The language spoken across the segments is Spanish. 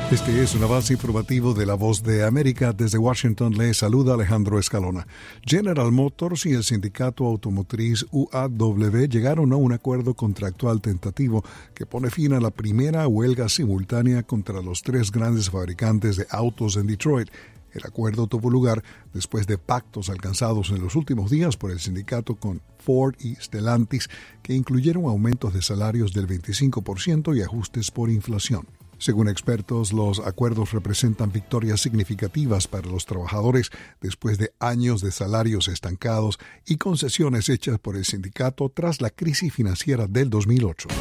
Este es un avance informativo de La Voz de América. Desde Washington le saluda Alejandro Escalona. General Motors y el sindicato automotriz UAW llegaron a un acuerdo contractual tentativo que pone fin a la primera huelga simultánea contra los tres grandes fabricantes de autos en Detroit. El acuerdo tuvo lugar después de pactos alcanzados en los últimos días por el sindicato con Ford y Stellantis, que incluyeron aumentos de salarios del 25% y ajustes por inflación. Según expertos, los acuerdos representan victorias significativas para los trabajadores después de años de salarios estancados y concesiones hechas por el sindicato tras la crisis financiera del 2008.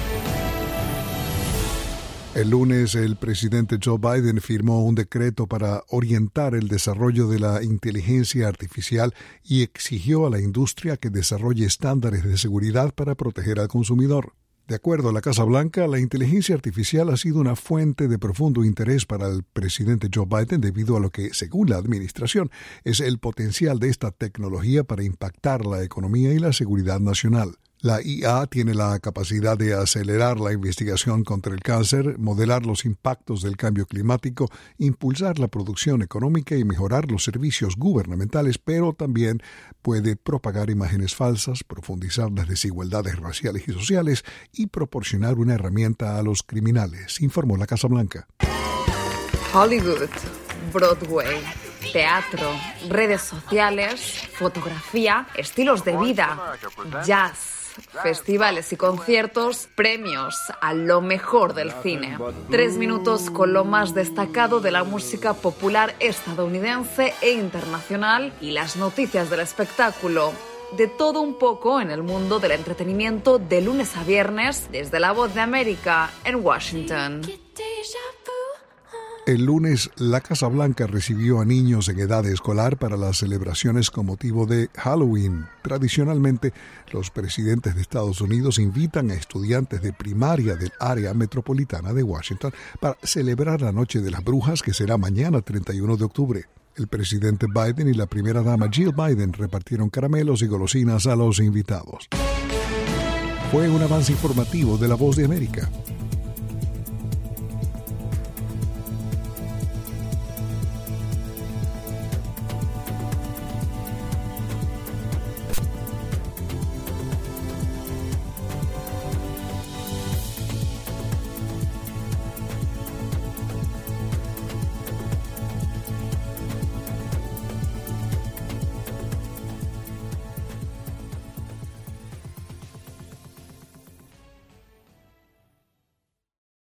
El lunes, el presidente Joe Biden firmó un decreto para orientar el desarrollo de la inteligencia artificial y exigió a la industria que desarrolle estándares de seguridad para proteger al consumidor. De acuerdo a la Casa Blanca, la inteligencia artificial ha sido una fuente de profundo interés para el presidente Joe Biden debido a lo que, según la administración, es el potencial de esta tecnología para impactar la economía y la seguridad nacional. La IA tiene la capacidad de acelerar la investigación contra el cáncer, modelar los impactos del cambio climático, impulsar la producción económica y mejorar los servicios gubernamentales, pero también puede propagar imágenes falsas, profundizar las desigualdades raciales y sociales y proporcionar una herramienta a los criminales, informó la Casa Blanca. Hollywood, Broadway, teatro, redes sociales, fotografía, estilos de vida, jazz, festivales y conciertos, premios a lo mejor del cine. 3 minutos con lo más destacado de la música popular estadounidense e internacional y las noticias del espectáculo. De todo un poco en el mundo del entretenimiento de lunes a viernes desde La Voz de América en Washington. El lunes, la Casa Blanca recibió a niños en edad escolar para las celebraciones con motivo de Halloween. Tradicionalmente, los presidentes de Estados Unidos invitan a estudiantes de primaria del área metropolitana de Washington para celebrar la Noche de las Brujas, que será mañana 31 de octubre. El presidente Biden y la primera dama Jill Biden repartieron caramelos y golosinas a los invitados. Fue un avance informativo de La Voz de América.